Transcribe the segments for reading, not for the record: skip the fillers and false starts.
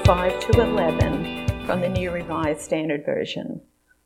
5 to 11 from the New Revised Standard Version.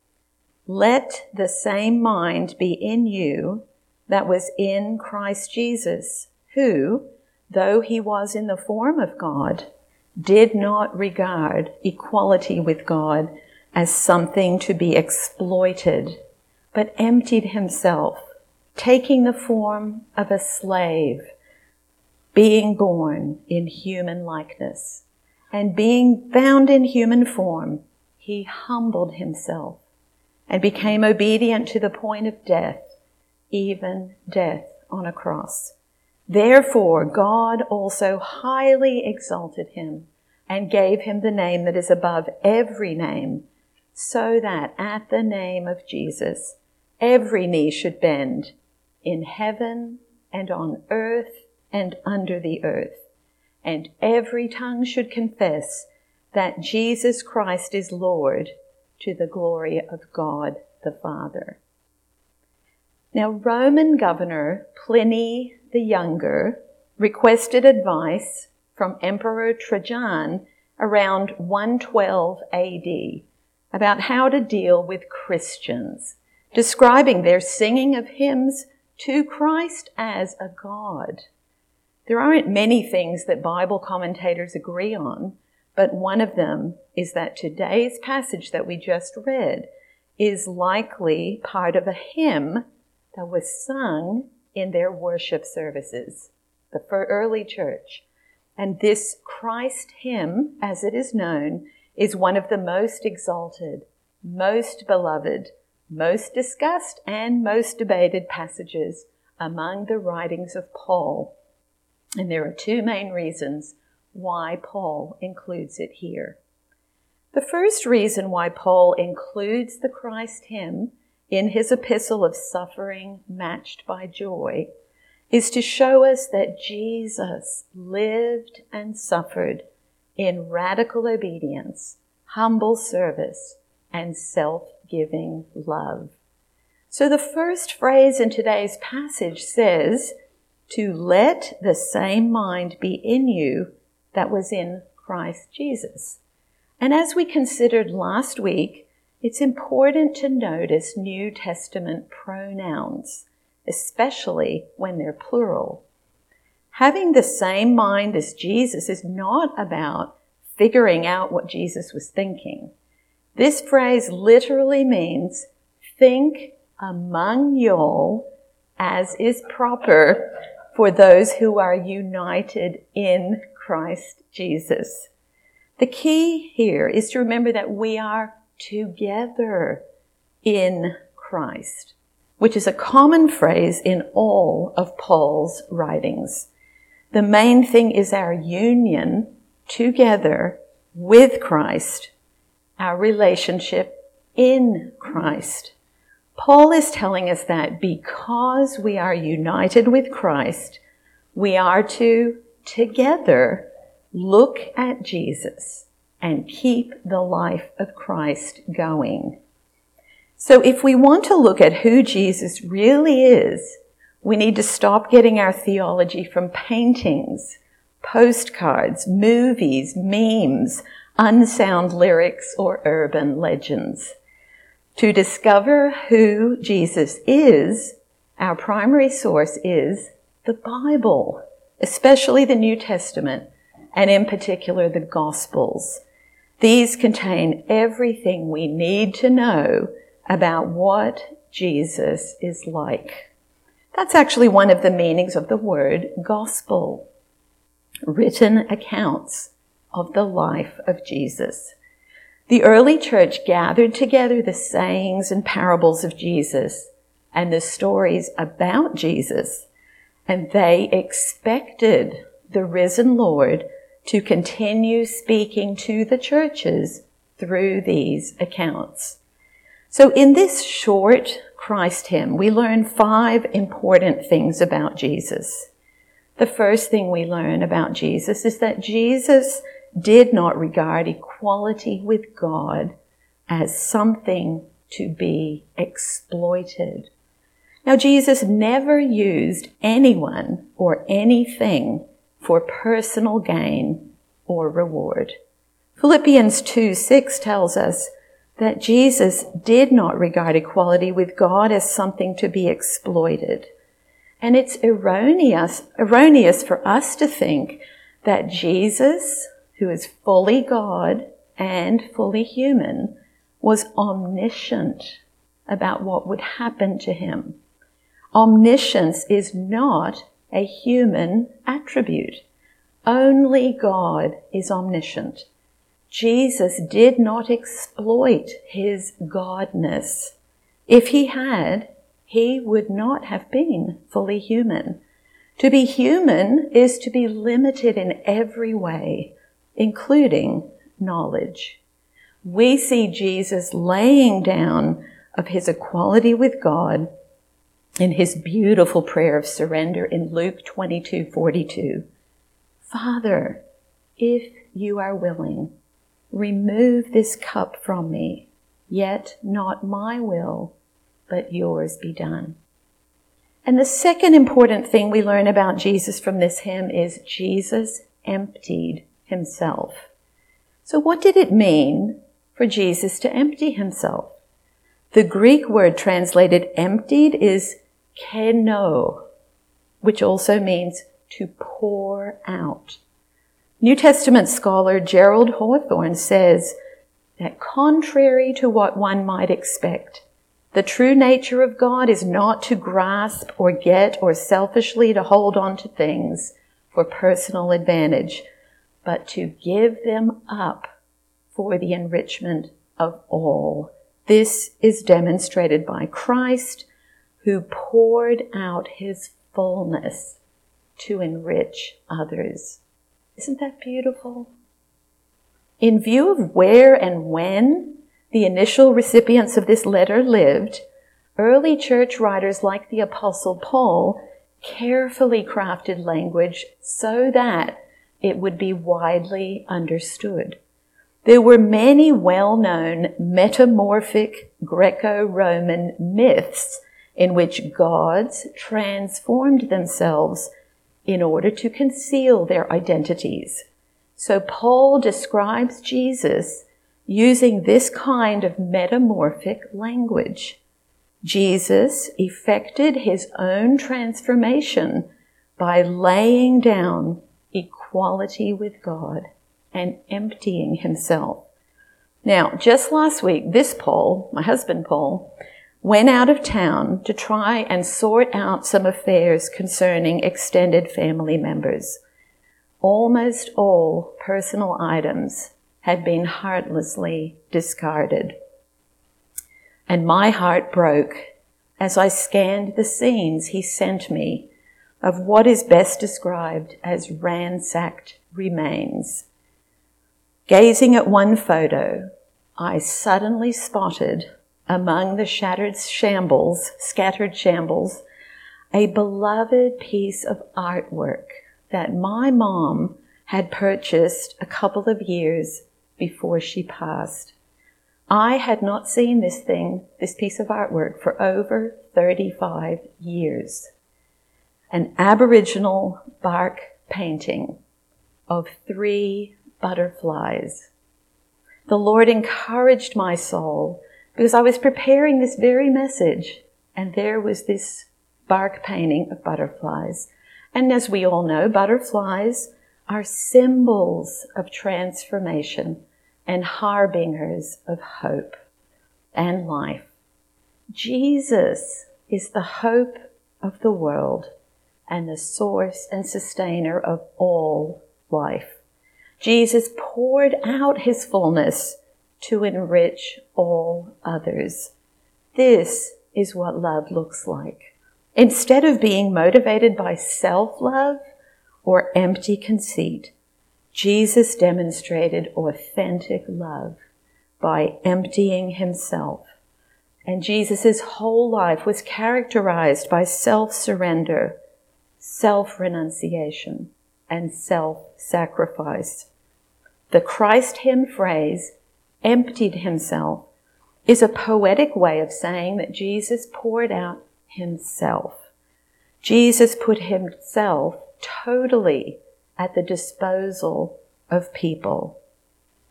Let the same mind be in you that was in Christ Jesus, who, though he was in the form of God, did not regard equality with God as something to be exploited, but emptied himself, taking the form of a slave, being born in human likeness, and being found in human form, he humbled himself and became obedient to the point of death, even death on a cross. Therefore, God also highly exalted him and gave him the name that is above every name, so that at the name of Jesus, every knee should bend in heaven and on earth and under the earth, and every tongue should confess that Jesus Christ is Lord, to the glory of God the Father. Now, Roman governor Pliny the Younger requested advice from Emperor Trajan around 112 AD about how to deal with Christians, describing their singing of hymns to Christ as a god. There aren't many things that Bible commentators agree on, but one of them is that today's passage that we just read is likely part of a hymn that was sung in their worship services, the early church. And this Christ hymn, as it is known, is one of the most exalted, most beloved, most discussed, and most debated passages among the writings of Paul. And there are two main reasons why Paul includes it here. The first reason why Paul includes the Christ hymn in his epistle of suffering matched by joy is to show us that Jesus lived and suffered in radical obedience, humble service, and self-giving love. So the first phrase in today's passage says, to let the same mind be in you that was in Christ Jesus. And as we considered last week, it's important to notice New Testament pronouns, especially when they're plural. Having the same mind as Jesus is not about figuring out what Jesus was thinking. This phrase literally means think among y'all as is proper for those who are united in Christ Jesus. The key here is to remember that we are together in Christ, which is a common phrase in all of Paul's writings. The main thing is our union together with Christ, our relationship in Christ. Paul is telling us that because we are united with Christ, we are to together look at Jesus and keep the life of Christ going. So if we want to look at who Jesus really is, we need to stop getting our theology from paintings, postcards, movies, memes, unsound lyrics, or urban legends. To discover who Jesus is, our primary source is the Bible, especially the New Testament, and in particular the Gospels. These contain everything we need to know about what Jesus is like. That's actually one of the meanings of the word gospel, written accounts of the life of Jesus. The early church gathered together the sayings and parables of Jesus and the stories about Jesus, and they expected the risen Lord to continue speaking to the churches through these accounts. So in this short Christ hymn, we learn 5 important things about Jesus. The first thing we learn about Jesus is that Jesus did not regard equality with God as something to be exploited. Now, Jesus never used anyone or anything for personal gain or reward. Philippians 2:6 tells us that Jesus did not regard equality with God as something to be exploited. And it's erroneous for us to think that Jesus, who is fully God and fully human, was omniscient about what would happen to him. Omniscience is not a human attribute. Only God is omniscient. Jesus did not exploit his godness. If he had, he would not have been fully human. To be human is to be limited in every way, including knowledge. We see Jesus laying down of his equality with God in his beautiful prayer of surrender in Luke 22:42. Father, if you are willing, remove this cup from me, yet not my will, but yours be done. And the second important thing we learn about Jesus from this hymn is Jesus emptied himself. So what did it mean for Jesus to empty himself? The Greek word translated emptied is keno, which also means to pour out. New Testament scholar Gerald Hawthorne says that contrary to what one might expect, the true nature of God is not to grasp or get or selfishly to hold on to things for personal advantage, but to give them up for the enrichment of all. This is demonstrated by Christ, who poured out his fullness to enrich others. Isn't that beautiful? In view of where and when the initial recipients of this letter lived, early church writers like the Apostle Paul carefully crafted language so that it would be widely understood. There were many well-known metamorphic Greco-Roman myths in which gods transformed themselves in order to conceal their identities. So Paul describes Jesus using this kind of metamorphic language. Jesus effected his own transformation by laying down equality with God and emptying himself. Now, just last week, this Paul, my husband Paul, went out of town to try and sort out some affairs concerning extended family members. Almost all personal items had been heartlessly discarded. And my heart broke as I scanned the scenes he sent me of what is best described as ransacked remains. Gazing at one photo, I suddenly spotted among the scattered shambles, a beloved piece of artwork that my mom had purchased a couple of years before she passed. I had not seen this piece of artwork, for over 35 years. An Aboriginal bark painting of 3 butterflies. The Lord encouraged my soul because I was preparing this very message, and there was this bark painting of butterflies. And as we all know, butterflies are symbols of transformation and harbingers of hope and life. Jesus is the hope of the world and the source and sustainer of all life. Jesus poured out his fullness to enrich all others. This is what love looks like. Instead of being motivated by self-love or empty conceit, Jesus demonstrated authentic love by emptying himself. And Jesus' whole life was characterized by self-surrender, self-renunciation, and self-sacrifice. The Christ hymn phrase, emptied himself, is a poetic way of saying that Jesus poured out himself. Jesus put himself totally at the disposal of people.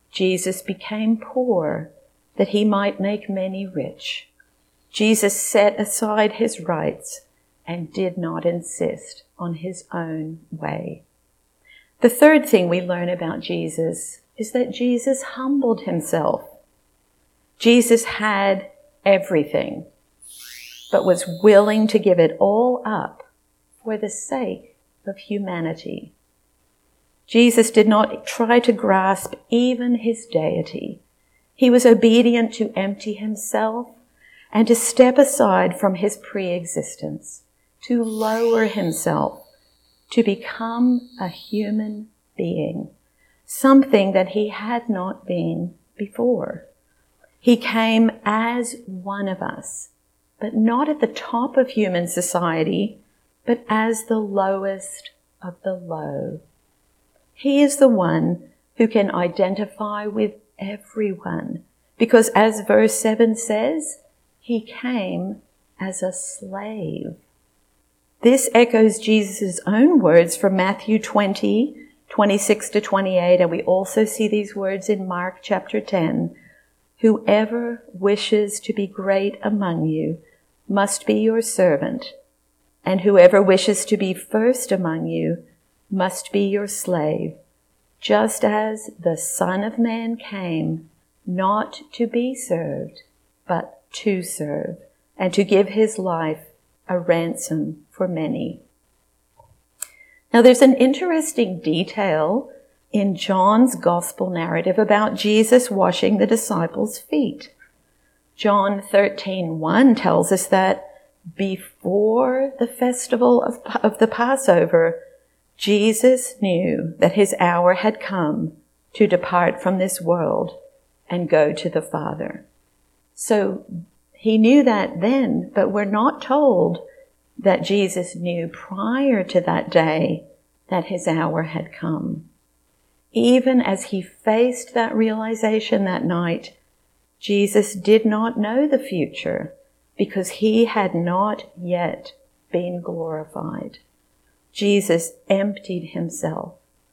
Jesus became poor that he might make many rich. Jesus set aside his rights and did not insist on his own way. The third thing we learn about Jesus is that Jesus humbled himself. Jesus had everything, but was willing to give it all up for the sake of humanity. Jesus did not try to grasp even his deity. He was obedient to empty himself and to step aside from his pre-existence, to lower himself, to become a human being, something that he had not been before. He came as one of us, but not at the top of human society, but as the lowest of the low. He is the one who can identify with everyone, because as verse 7 says, he came as a slave. This echoes Jesus' own words from Matthew 20, 26 to 28, and we also see these words in Mark chapter 10. Whoever wishes to be great among you must be your servant, and whoever wishes to be first among you must be your slave, just as the Son of Man came not to be served, but to serve, and to give his life a ransom for many. Now there's an interesting detail in John's gospel narrative about Jesus washing the disciples' feet. John 13:1 tells us that before the festival of the Passover, Jesus knew that his hour had come to depart from this world and go to the Father. So he knew that then, but we're not told that Jesus knew prior to that day that his hour had come. Even as he faced that realization that night, Jesus did not know the future because he had not yet been glorified. Jesus emptied himself,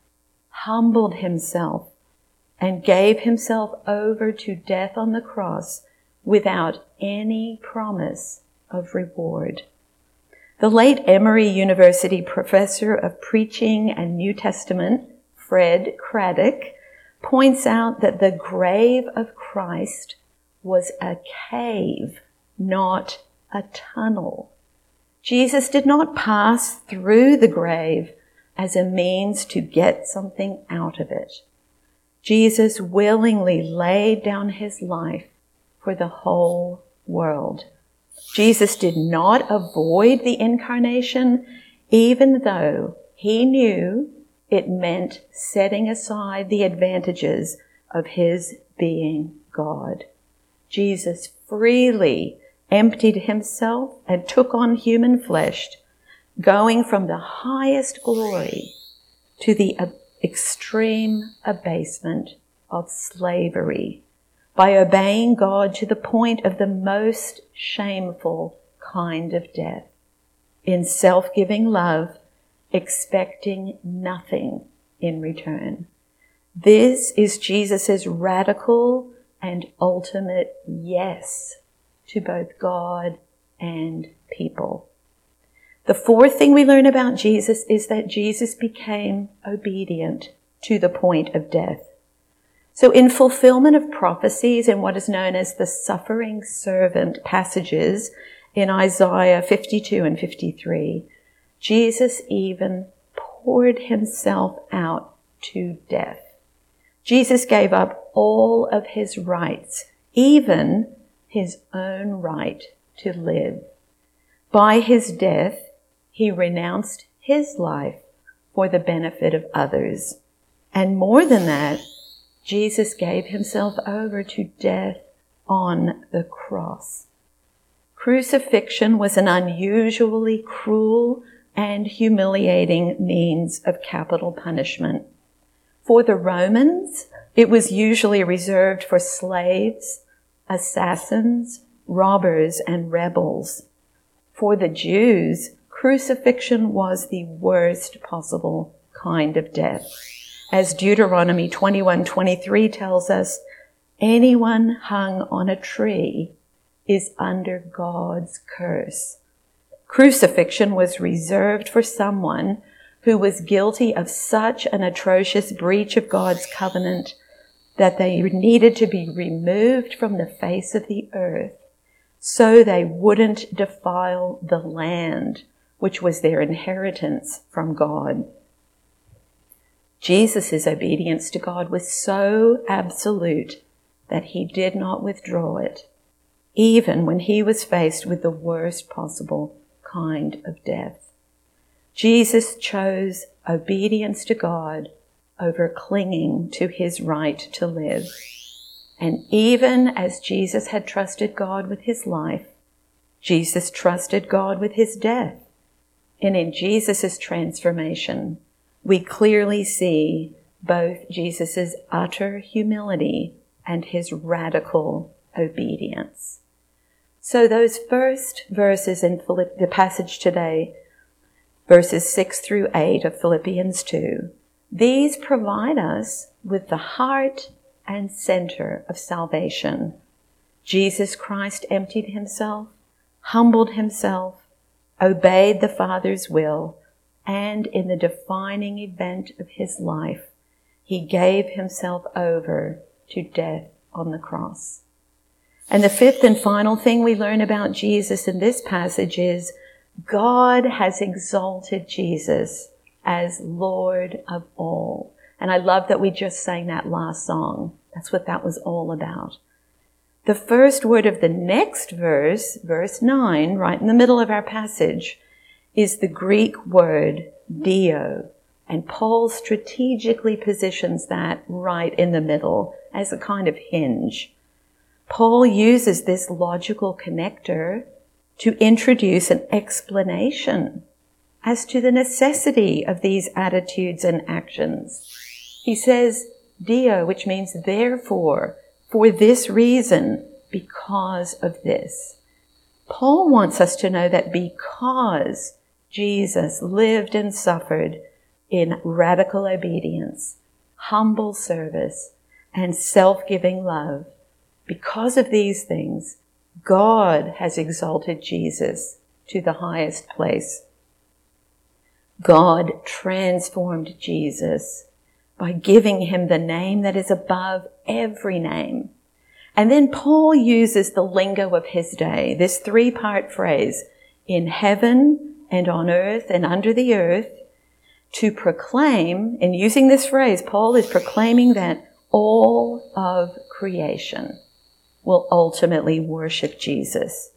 humbled himself, and gave himself over to death on the cross without any promise of reward. The late Emory University professor of preaching and New Testament, Fred Craddock, points out that the grave of Christ was a cave, not a tunnel. Jesus did not pass through the grave as a means to get something out of it. Jesus willingly laid down his life for the whole world. Jesus did not avoid the incarnation, even though he knew it meant setting aside the advantages of his being God. Jesus freely emptied himself and took on human flesh, going from the highest glory to the extreme abasement of slavery by obeying God to the point of the most shameful kind of death, in self-giving love, expecting nothing in return. This is Jesus' radical and ultimate yes to both God and people. The fourth thing we learn about Jesus is that Jesus became obedient to the point of death. So in fulfillment of prophecies in what is known as the suffering servant passages in Isaiah 52 and 53, Jesus even poured himself out to death. Jesus gave up all of his rights, even his own right to live. By his death, he renounced his life for the benefit of others. And more than that, Jesus gave himself over to death on the cross. Crucifixion was an unusually cruel and humiliating means of capital punishment. For the Romans, it was usually reserved for slaves, assassins, robbers, and rebels. For the Jews, crucifixion was the worst possible kind of death. As Deuteronomy 21:23 tells us, anyone hung on a tree is under God's curse. Crucifixion was reserved for someone who was guilty of such an atrocious breach of God's covenant that they needed to be removed from the face of the earth so they wouldn't defile the land, which was their inheritance from God. Jesus' obedience to God was so absolute that he did not withdraw it, even when he was faced with the worst possible kind of death. Jesus chose obedience to God over clinging to his right to live. And even as Jesus had trusted God with his life, Jesus trusted God with his death. And in Jesus' transformation, we clearly see both Jesus' utter humility and his radical obedience. So those first verses in the passage today, verses 6 through 8 of Philippians 2, these provide us with the heart and center of salvation. Jesus Christ emptied himself, humbled himself, obeyed the Father's will, and in the defining event of his life, he gave himself over to death on the cross. And the fifth and final thing we learn about Jesus in this passage is God has exalted Jesus as Lord of all. And I love that we just sang that last song. That's what that was all about. The first word of the next verse, verse 9, right in the middle of our passage, is the Greek word dio. And Paul strategically positions that right in the middle as a kind of hinge. Paul uses this logical connector to introduce an explanation as to the necessity of these attitudes and actions. He says, dio, which means therefore, for this reason, because of this. Paul wants us to know that because Jesus lived and suffered in radical obedience, humble service, and self-giving love, because of these things, God has exalted Jesus to the highest place. God transformed Jesus by giving him the name that is above every name. And then Paul uses the lingo of his day, this three-part phrase, in heaven and on earth and under the earth, to proclaim, and using this phrase, Paul is proclaiming that all of creation will ultimately worship Jesus.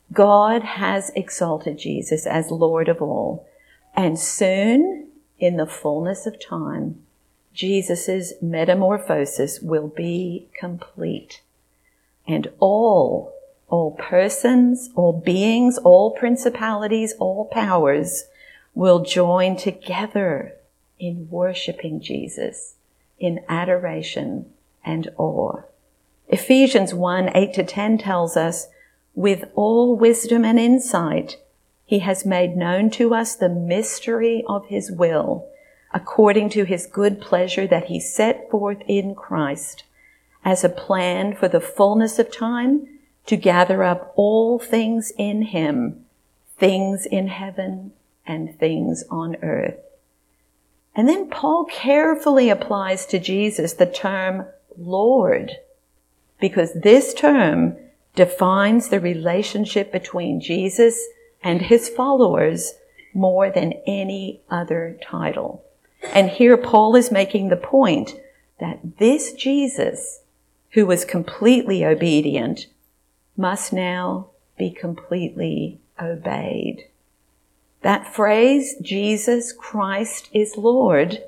God has exalted Jesus as Lord of all. And soon, in the fullness of time, Jesus' metamorphosis will be complete. And all persons, all beings, all principalities, all powers will join together in worshiping Jesus in adoration and awe. Ephesians 1:8-10 tells us, with all wisdom and insight, he has made known to us the mystery of his will, according to his good pleasure that he set forth in Christ, as a plan for the fullness of time to gather up all things in him, things in heaven and things on earth. And then Paul carefully applies to Jesus the term Lord, because this term defines the relationship between Jesus and his followers more than any other title. And here Paul is making the point that this Jesus, who was completely obedient, must now be completely obeyed. That phrase, Jesus Christ is Lord,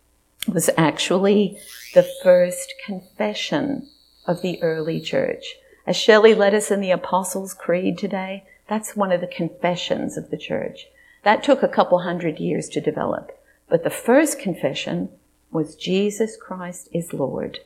was actually the first confession of the early church. As Shelley led us in the Apostles' Creed today, that's one of the confessions of the church. That took a couple hundred years to develop. But the first confession was Jesus Christ is Lord.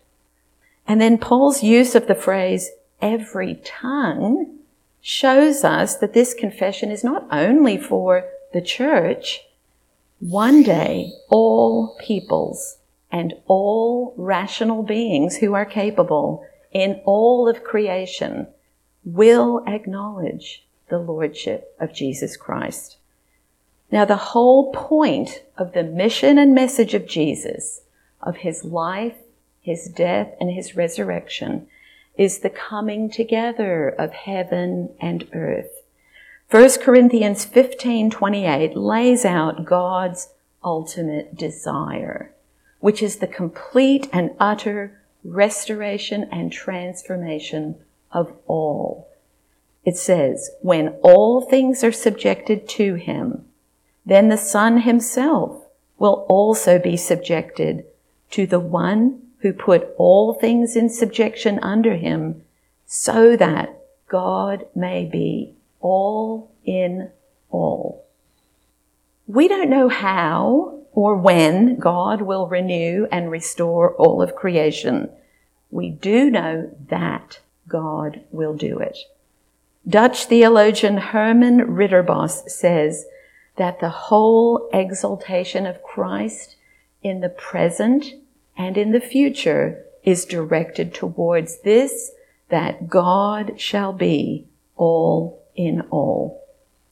And then Paul's use of the phrase, every tongue, shows us that this confession is not only for the church. One day, all peoples and all rational beings who are capable in all of creation will acknowledge the lordship of Jesus Christ. Now, the whole point of the mission and message of Jesus, of his life, his death, and his resurrection, is the coming together of heaven and earth. 1 Corinthians 15:28 lays out God's ultimate desire, which is the complete and utter restoration and transformation of all. It says, when all things are subjected to him, then the Son himself will also be subjected to the one who put all things in subjection under him, so that God may be all in all. We don't know how or when God will renew and restore all of creation. We do know that God will do it. Dutch theologian Herman Ridderbos says that the whole exaltation of Christ in the present and in the future is directed towards this, that God shall be all in all.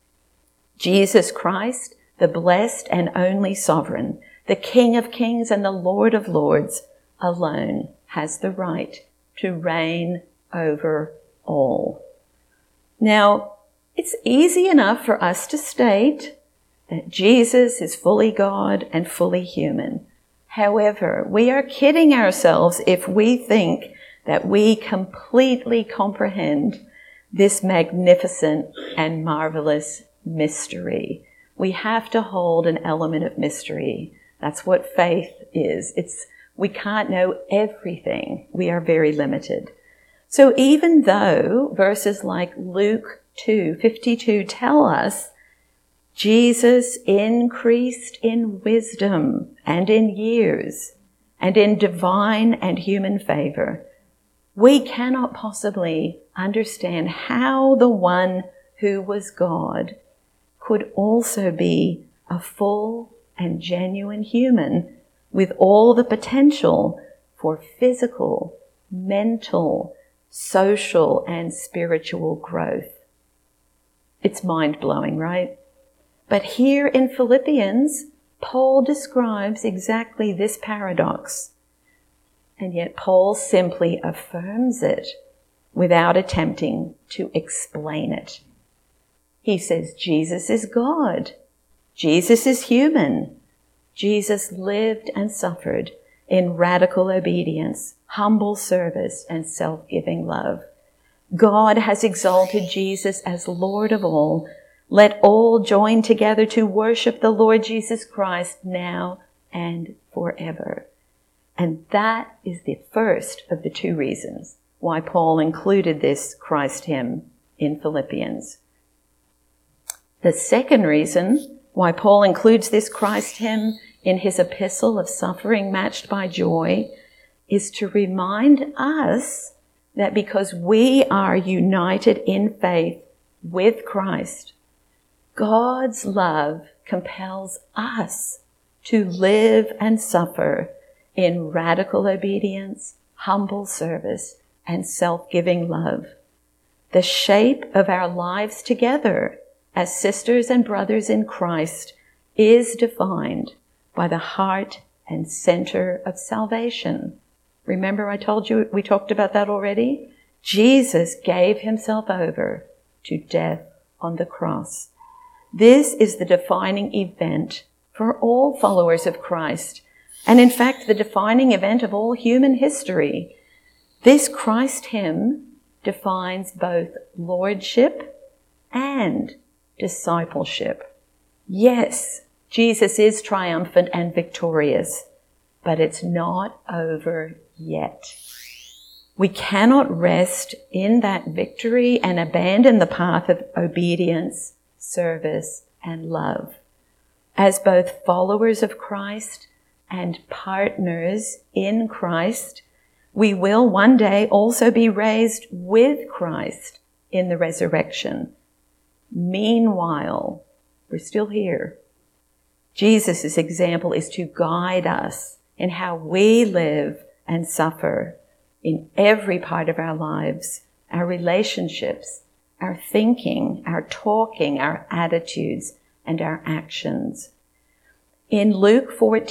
Jesus Christ, the blessed and only sovereign, the King of kings and the Lord of lords, alone has the right to reign over all. Now, it's easy enough for us to state that Jesus is fully God and fully human. However, we are kidding ourselves if we think that we completely comprehend this magnificent and marvelous mystery. We have to hold an element of mystery. That's what faith is. We can't know everything. We are very limited. So even though verses like Luke 2:52 tell us Jesus increased in wisdom and in years and in divine and human favor, we cannot possibly understand how the one who was God could also be a full and genuine human with all the potential for physical, mental, social, and spiritual growth. It's mind-blowing, right? But here in Philippians, Paul describes exactly this paradox. And yet Paul simply affirms it without attempting to explain it. He says Jesus is God. Jesus is human. Jesus lived and suffered in radical obedience, humble service, and self-giving love. God has exalted Jesus as Lord of all. Let all join together to worship the Lord Jesus Christ now and forever. And that is the first of the two reasons why Paul included this Christ hymn in Philippians. The second reason why Paul includes this Christ hymn in his epistle of suffering matched by joy is to remind us that because we are united in faith with Christ, God's love compels us to live and suffer in radical obedience, humble service, and self-giving love. The shape of our lives together as sisters and brothers in Christ is defined by the heart and center of salvation. Remember I told you we talked about that already? Jesus gave himself over to death on the cross. This is the defining event for all followers of Christ, and in fact the defining event of all human history. This Christ hymn defines both lordship and discipleship. Yes, Jesus is triumphant and victorious, but it's not over yet. We cannot rest in that victory and abandon the path of obedience, service, and love. As both followers of Christ and partners in Christ, we will one day also be raised with Christ in the resurrection. Meanwhile, we're still here. Jesus' example is to guide us in how we live and suffer in every part of our lives, our relationships, our thinking, our talking, our attitudes, and our actions. In Luke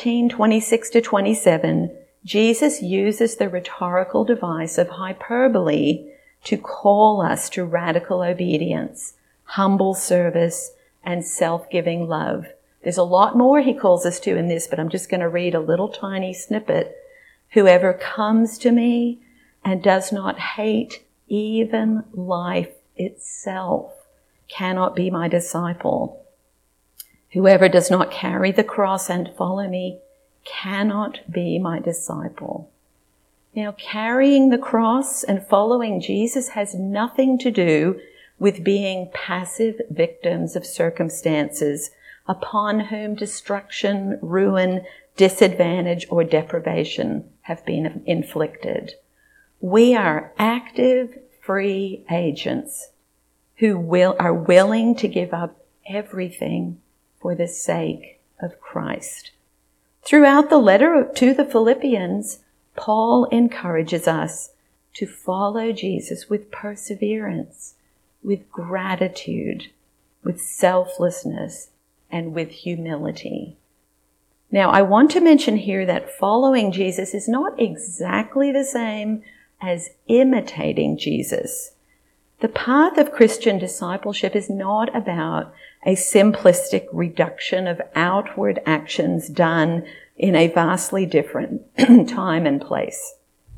14:26-27, Jesus uses the rhetorical device of hyperbole to call us to radical obedience, humble service, and self-giving love. There's a lot more he calls us to in this, but I'm just going to read a little tiny snippet. Whoever comes to me and does not hate even life itself cannot be my disciple. Whoever does not carry the cross and follow me cannot be my disciple. Now, carrying the cross and following Jesus has nothing to do with being passive victims of circumstances upon whom destruction, ruin, disadvantage, or deprivation have been inflicted. We are active, free agents who are willing to give up everything for the sake of Christ. Throughout the letter to the Philippians, Paul encourages us to follow Jesus with perseverance, with gratitude, with selflessness, and with humility. Now, I want to mention here that following Jesus is not exactly the same as imitating Jesus. The path of Christian discipleship is not about a simplistic reduction of outward actions done in a vastly different time and place.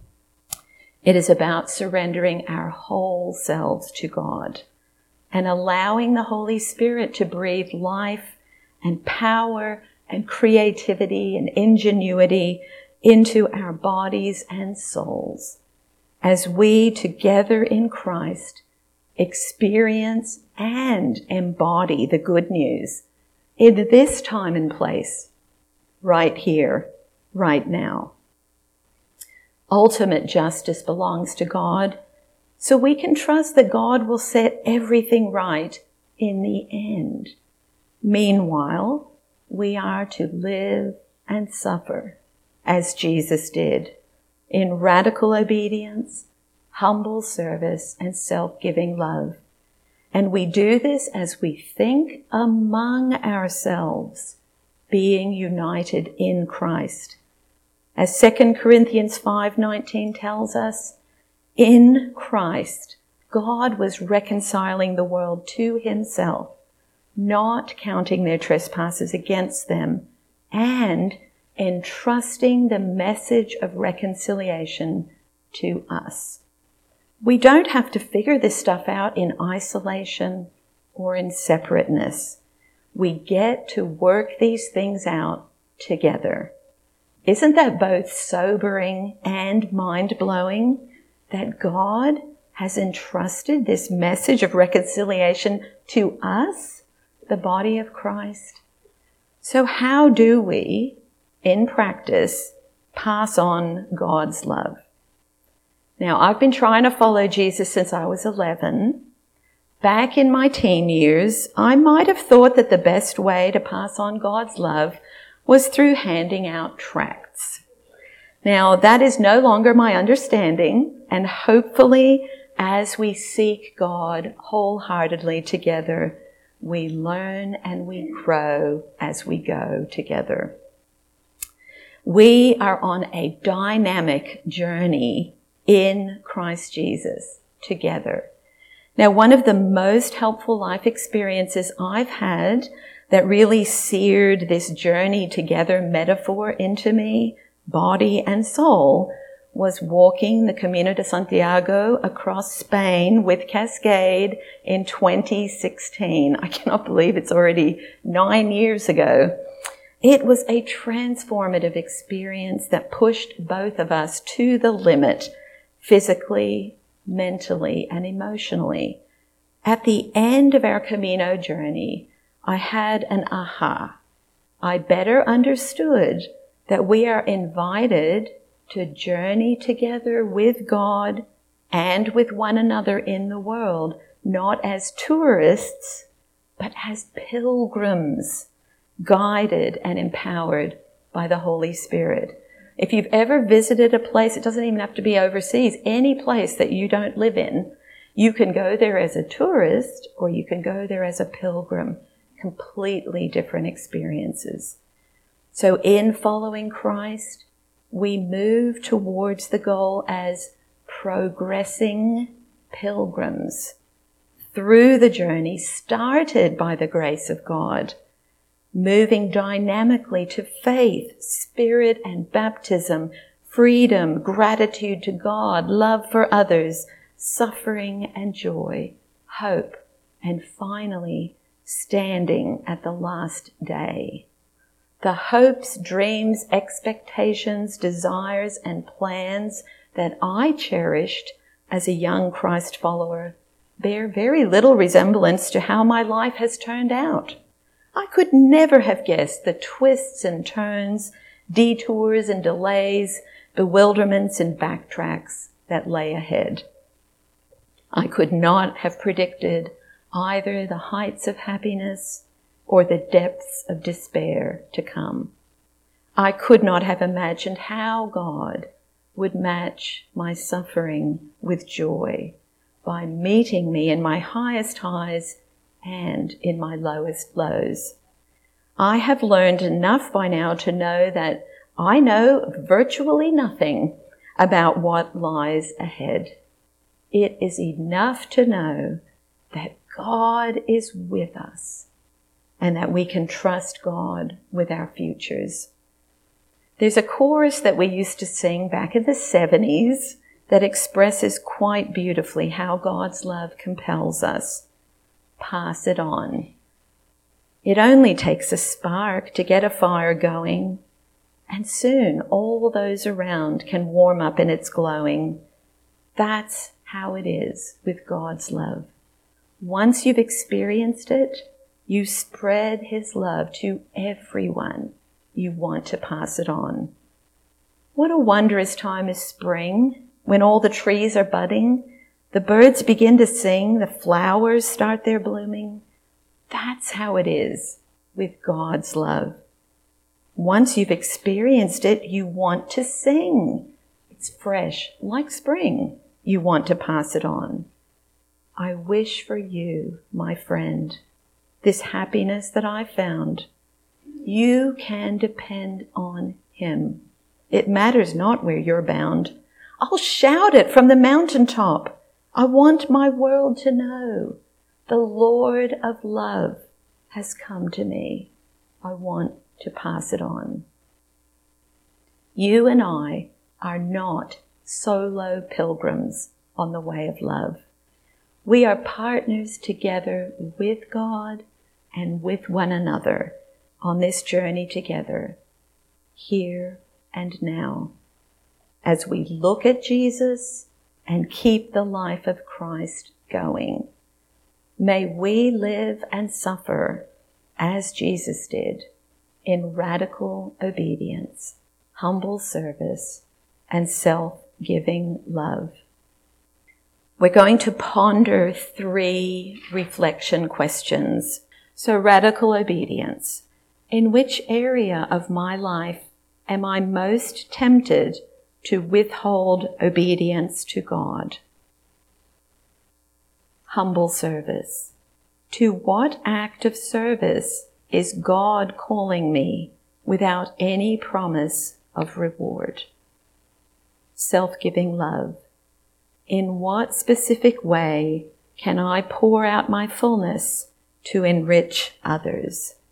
It is about surrendering our whole selves to God and allowing the Holy Spirit to breathe life and power and creativity and ingenuity into our bodies and souls as we together in Christ experience and embody the good news in this time and place, right here, right now. Ultimate justice belongs to God, so we can trust that God will set everything right in the end. Meanwhile, we are to live and suffer as Jesus did, in radical obedience, humble service, and self-giving love. And we do this as we think among ourselves, being united in Christ. As 2 Corinthians 5:19 tells us, in Christ, God was reconciling the world to himself, not counting their trespasses against them, and entrusting the message of reconciliation to us. We don't have to figure this stuff out in isolation or in separateness. We get to work these things out together. Isn't that both sobering and mind-blowing that God has entrusted this message of reconciliation to us, the body of Christ? So how do we, in practice, pass on God's love? Now, I've been trying to follow Jesus since I was 11. Back in my teen years, I might have thought that the best way to pass on God's love was through handing out tracts. Now, that is no longer my understanding, and hopefully, as we seek God wholeheartedly together, we learn and we grow as we go together. We are on a dynamic journey in Christ Jesus together. Now, one of the most helpful life experiences I've had that really seared this journey together metaphor into me, body and soul, was walking the Camino de Santiago across Spain with Cascade in 2016. I cannot believe it's already 9 years ago. It was a transformative experience that pushed both of us to the limit, physically, mentally, and emotionally. At the end of our Camino journey, I had an aha. I better understood that we are invited to journey together with God and with one another in the world, not as tourists, but as pilgrims, guided and empowered by the Holy Spirit. If you've ever visited a place, it doesn't even have to be overseas, any place that you don't live in, you can go there as a tourist or you can go there as a pilgrim. Completely different experiences. So in following Christ, we move towards the goal as progressing pilgrims through the journey started by the grace of God, moving dynamically to faith, spirit and baptism, freedom, gratitude to God, love for others, suffering and joy, hope, and finally, standing at the last day. The hopes, dreams, expectations, desires, and plans that I cherished as a young Christ follower bear very little resemblance to how my life has turned out. I could never have guessed the twists and turns, detours and delays, bewilderments and backtracks that lay ahead. I could not have predicted either the heights of happiness or the depths of despair to come. I could not have imagined how God would match my suffering with joy by meeting me in my highest highs and in my lowest lows. I have learned enough by now to know that I know virtually nothing about what lies ahead. It is enough to know that God is with us and that we can trust God with our futures. There's a chorus that we used to sing back in the 70s that expresses quite beautifully how God's love compels us. Pass it on. It only takes a spark to get a fire going, and soon all those around can warm up in its glowing. That's how it is with God's love. Once you've experienced it, you spread His love to everyone you want to pass it on. What a wondrous time is spring, when all the trees are budding, the birds begin to sing, the flowers start their blooming. That's how it is with God's love. Once you've experienced it, you want to sing. It's fresh, like spring. You want to pass it on. I wish for you, my friend, this happiness that I found. You can depend on Him. It matters not where you're bound. I'll shout it from the mountaintop. I want my world to know the Lord of love has come to me. I want to pass it on. You and I are not solo pilgrims on the way of love. We are partners together with God and with one another on this journey together, here and now, as we look at Jesus and keep the life of Christ going. May we live and suffer as Jesus did, in radical obedience, humble service, and self-giving love. We're going to ponder 3 reflection questions. So, radical obedience. In which area of my life am I most tempted to withhold obedience to God? Humble service. To what act of service is God calling me without any promise of reward? Self-giving love. In what specific way can I pour out my fullness to enrich others?